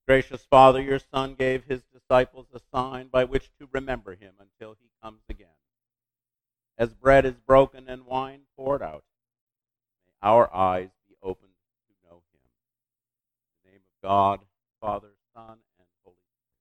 Gracious Father, your Son gave his disciples a sign by which to remember him until he comes again. As bread is broken and wine poured out, may our eyes be opened to know him. In the name of God, Father, Son, and Holy Spirit.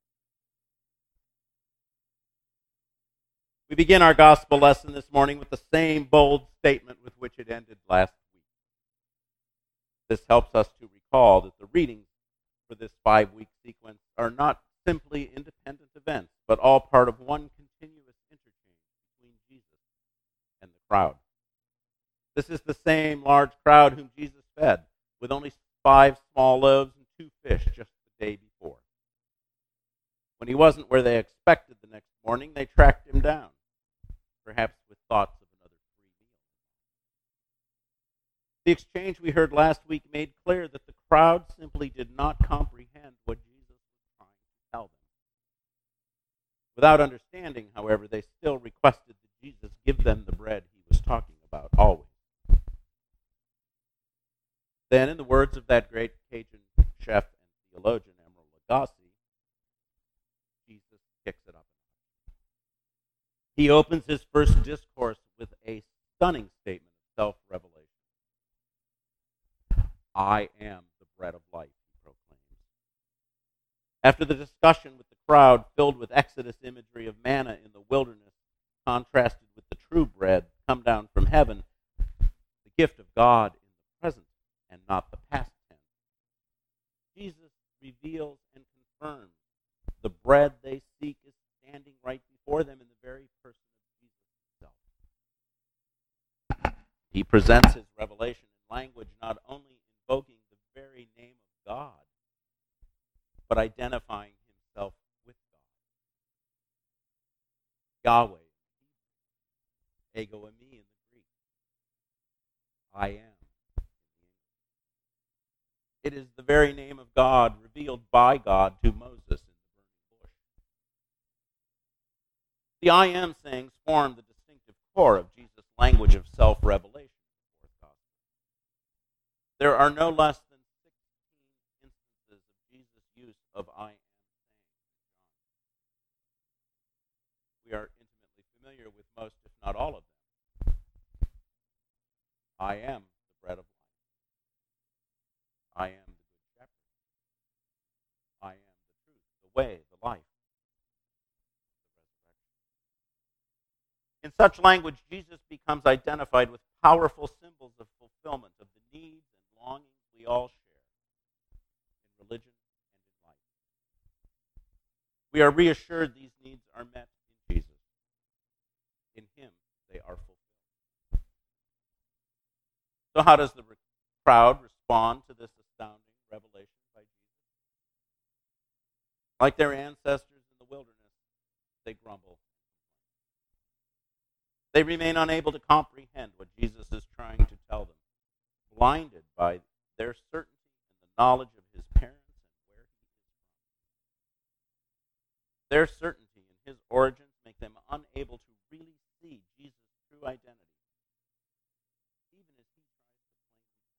We begin our gospel lesson this morning with the same bold statement with which it ended last week. This helps us to recall that the readings for this 5-week sequence are not simply independent events, but all part of one continuous interchange between Jesus and the crowd. This is the same large crowd whom Jesus fed with only 5 small loaves and 2 fish just the day before. When he wasn't where they expected the next morning, they tracked him down, perhaps with thoughts of another free meal. The exchange we heard last week made clear that the crowd simply did not comprehend what Jesus was trying to tell them. Without understanding, however, they still requested that Jesus give them the bread he was talking about always. Then, in the words of that great Cajun chef and theologian, Emeril Lagasse, Jesus kicks it up. He opens his first discourse with a stunning statement of self-revelation. I am the bread of life, he proclaims. After the discussion with the crowd filled with Exodus imagery of manna in the wilderness, contrasted with the true bread come down from heaven, the gift of God in the present and not the past tense, Jesus reveals and confirms the bread they seek is standing right before them in the very person of Jesus himself. He presents his revelation in language not only invoking the very name of God, but identifying himself with God. Yahweh, ego eimi in the Greek. I am. It is the very name of God revealed by God to Moses in the burning bush. The I am sayings form the distinctive core of Jesus' language of self-revelation. There are no less than 16 instances of Jesus' use of I am sayings. We are intimately familiar with most, if not all of them. I am the bread of life. I am the good shepherd. I am the truth, the way, the life, the resurrection. In such language, Jesus becomes identified with powerful symbols of fulfillment of the needs and longings we all share in religion and in life. We are reassured these needs are met in Jesus. In him, they are fulfilled. So how does the crowd respond to this astounding revelation by Jesus? Like their ancestors in the wilderness, they grumble. They remain unable to comprehend what Jesus is trying to tell them, blinded by their certainty and the knowledge of his parents and where he is from. Their certainty in his origins make them unable to really see Jesus' true identity, even as he tries to plain himself.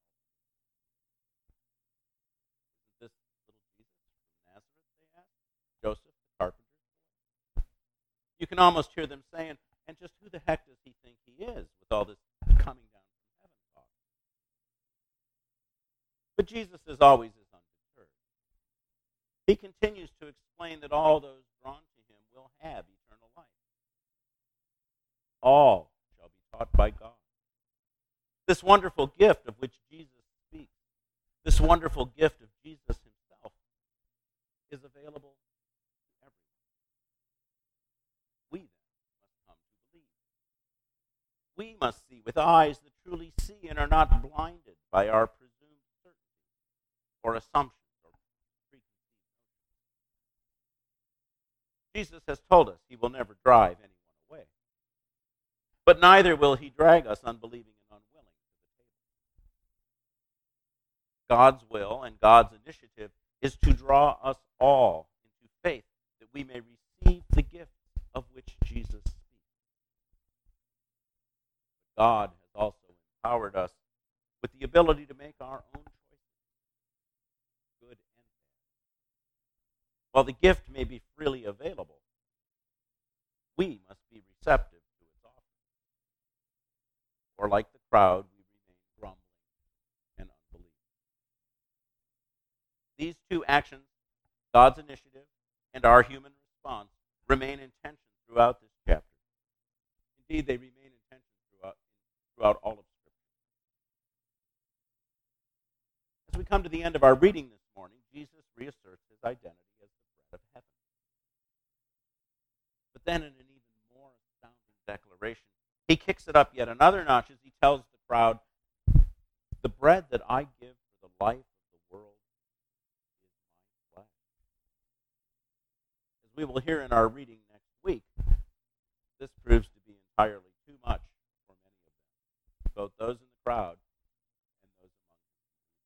Isn't this little Jesus from Nazareth, they ask? Joseph, the carpenter's boy? You can almost hear them saying, and just who the heck does he think he is with all this coming down from heaven talk? But Jesus, as always, is undeterred. He continues to explain that all those drawn to him will have eternal life. All shall be taught by God. This wonderful gift of which Jesus speaks, this wonderful gift of Jesus himself, is available to everyone. We then must come to believe. We must see with eyes that truly see and are not blinded by our presumed certainty or assumptions or preconceived notions. Jesus has told us he will never drive anyone away. But neither will he drag us unbelieving and unwilling to the table. God's will and God's initiative is to draw us all into faith that we may receive the gift of which Jesus speaks. But God has also empowered us with the ability to make our own choices, good and bad. While the gift may be freely available, we must be receptive to its offer. Or like the crowd, we remain grumbling and unbelieving. These two actions, God's initiative and our human response, remain in tension throughout this chapter. Indeed, they remain in tension throughout all of Scripture. As we come to the end of our reading this morning, Jesus reasserts his identity as the bread of heaven. But then in an even more astounding declaration, he kicks it up yet another notch as he tells the crowd, the bread that I give for the life of the world is my flesh. As we will hear in our reading next week, this proves to be entirely too much for many of them, both those in the crowd and those among them.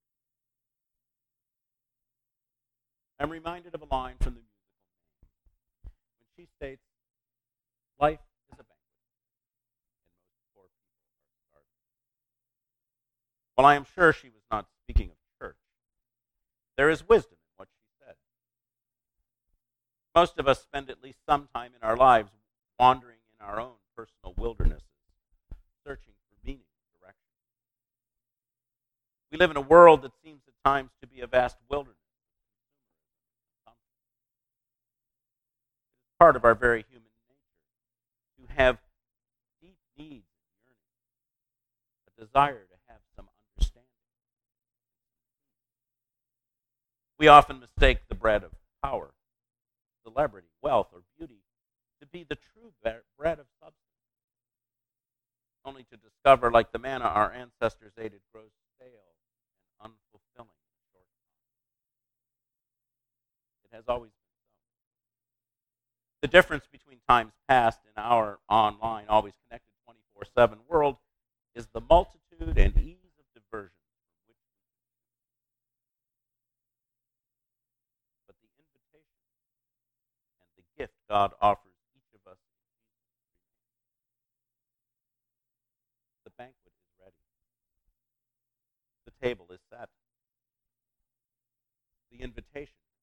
I'm reminded of a line from the musical Man when she states, life is a banquet, and most poor people are starving. Well, I am sure she was not speaking of church. There is wisdom in what she said. Most of us spend at least some time in our lives wandering in our own personal wildernesses, searching for meaning and direction. We live in a world that seems at times to be a vast wilderness of consumerism and consumption. It is part of our very human nature to have deep needs and yearnings, a desire to have some understanding. We often mistake the bread of power, celebrity, wealth, or beauty to be the true bread of substance, only to discover, like the manna our ancestors ate, it grows stale and unfulfilling in a short time. It has always been so. The difference between times past and our online, always connected 24/7 world is the multitude and ease of diversion from which we can choose. But the invitation and the gift God offers each of us in Jesus remains. The banquet is ready. The table is set. The invitation